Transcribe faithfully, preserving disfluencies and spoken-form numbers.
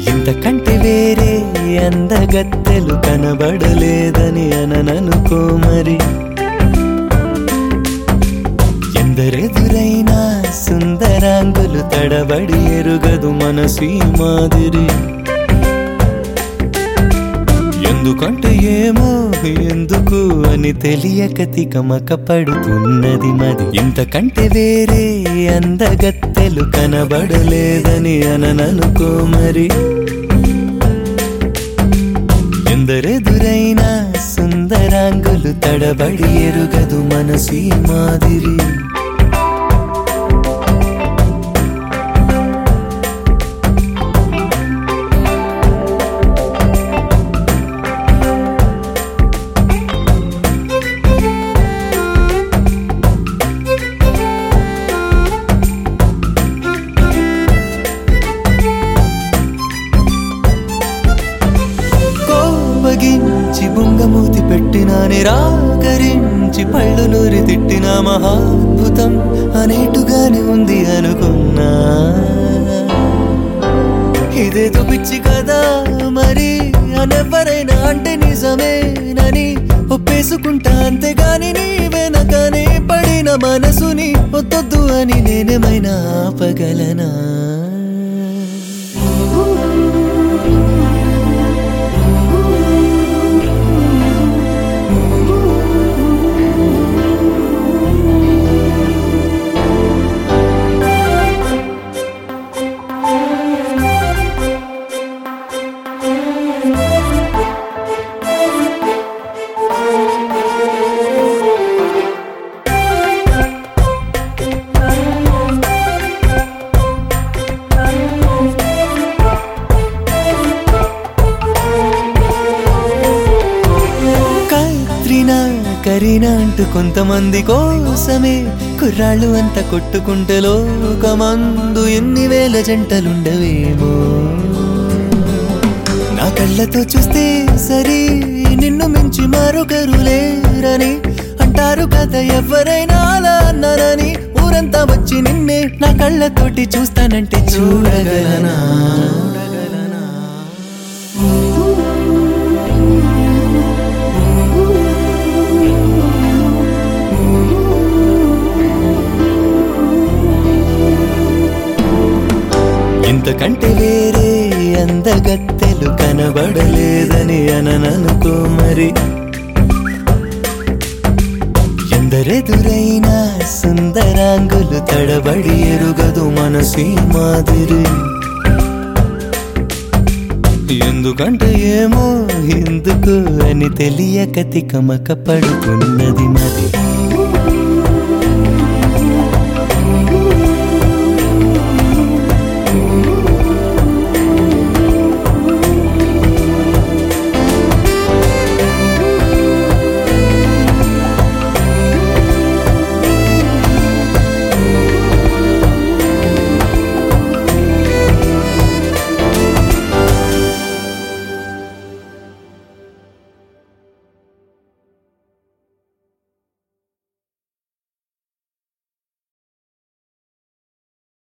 ఇంతకంటే వేరే అందగత్తెలు కనబడలేదని అనననుకో మరి. ఎందరెదురైనా సుందరాంగులు తడబడి ఎరుగదు మనసు ఈ మాదిరి. ఎందుకంటే ఏమో ఎందుకు అని తెలియక తికమక పడుతున్నది మది. ఇంతకంటే వేరే అందగత్తెలు కనబడలేదని అనననుకో మరి. ఎందరెదురైనా సుందరాంగులు తడబడి ఎరుగదు మనసు ఈ మాదిరి. బగించి బుంగమూతి పెట్టినా నిరాకరించి పళ్ళు నూరి తిట్టిన మహాద్భుతం అనేటుగానే ఉంది అనుకున్నా. ఇదేదో పిచ్చి కదా మరి అనెవరైనా అంటే నిజమేనని ఒప్పేసుకుంటా, అంతేగాని నీ వెనకనే పడిన మనసుని వద్దొద్దు అని నేనేమైనా ఆపగలనా? కరీనా అంటూ కొంతమంది కోసమే కుర్రాళ్ళు అంతా కొట్టుకుంటే లోకమందు ఎన్ని వేల జంటలుండవేమో. నా కళ్ళతో చూస్తే సరి నిన్ను మించి మరొకరు లేరని అంటారు కదా ఎవరైనా అలా అన్నారని. ఊరంతా వచ్చి నిన్నే నా కళ్ళతోటి చూస్తానంటే చూడగలనా? ఇంతకంటే వేరే అందగత్తెలు కనబడలేదని అనననుకో మరి. ఎందరెదురైనా సుందరాంగులు తడబడి ఎరుగదు మనసు ఈ మాదిరి. ఎందుకంటే ఏమో ఎందుకు అని తెలియక తికమక పడుతున్నది మరి.